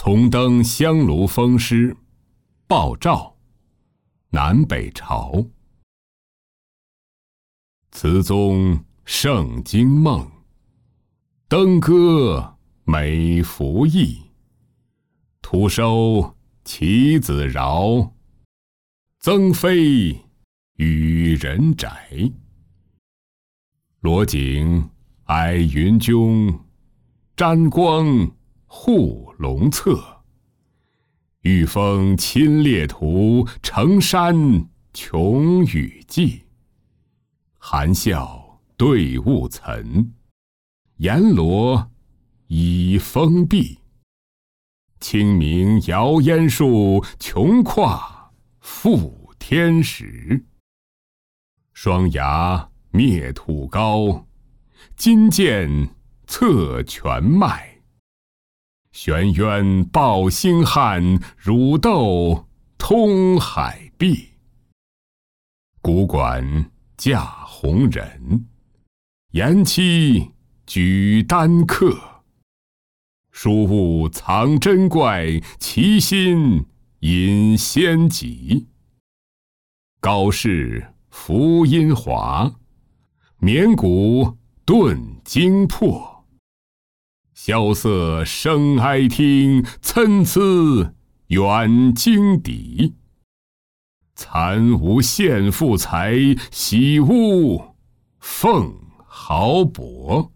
重登香炉封诗，鲍照，南北朝。词宗圣经梦，登歌美服役。徒收其子饶，曾妃与人宅。罗景哀云扃，沾光护龙侧。御风侵列图，成山穷雨霁。含笑对雾岑，阎罗已封闭。清明摇烟树，穷跨覆天时。双牙灭土高，金剑侧泉脉。玄渊抱星汉，汝斗通海碧。古馆驾红人，颜妻举丹客。书物藏珍怪，其心隐仙籍。高士服阴华，绵骨顿惊破。萧瑟声哀听，参差远经敌。残无献富财，喜屋奉豪帛。